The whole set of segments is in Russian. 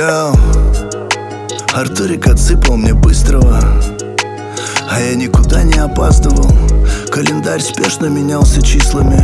Йоу, Артурик отсыпал мне быстрого, а я никуда не опаздывал. Календарь спешно менялся числами,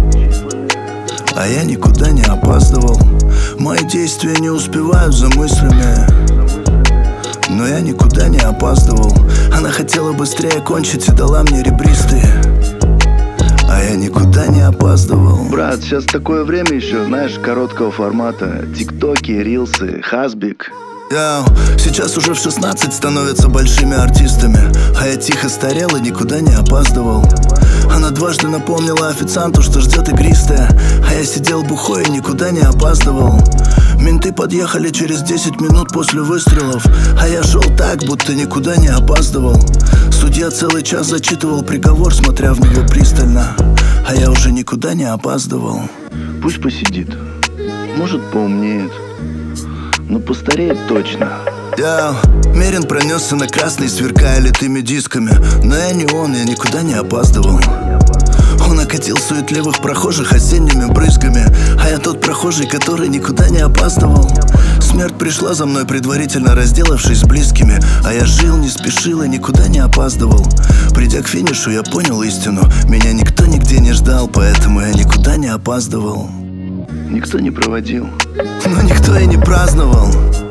а я никуда не опаздывал. Мои действия не успевают за мыслями, но я никуда не опаздывал. Она хотела быстрее кончить и дала мне ребристые, а я никуда не опаздывал. Брат, сейчас такое время еще, знаешь, короткого формата. Тиктоки, рилсы, хасбик. Сейчас уже в 16 становятся большими артистами, а я тихо старел и никуда не опаздывал. Она дважды напомнила официанту, что ждет игристая, а я сидел бухой и никуда не опаздывал. Менты подъехали через 10 минут после выстрелов, а я шел так, будто никуда не опаздывал. Судья целый час зачитывал приговор, смотря в него пристально, а я уже никуда не опаздывал. Пусть посидит, может поумнеет, но постареет точно. Мерин пронесся на красный, сверкая литыми дисками, но я не он, я никуда не опаздывал. Он окатил суетливых прохожих осенними брызгами, а я тот прохожий, который никуда не опаздывал. Смерть пришла за мной, предварительно разделавшись с близкими, а я жил, не спешил и никуда не опаздывал. Придя к финишу, я понял истину: меня никто нигде не ждал, поэтому я никуда не опаздывал. Никто не проводил, но никто и не праздновал.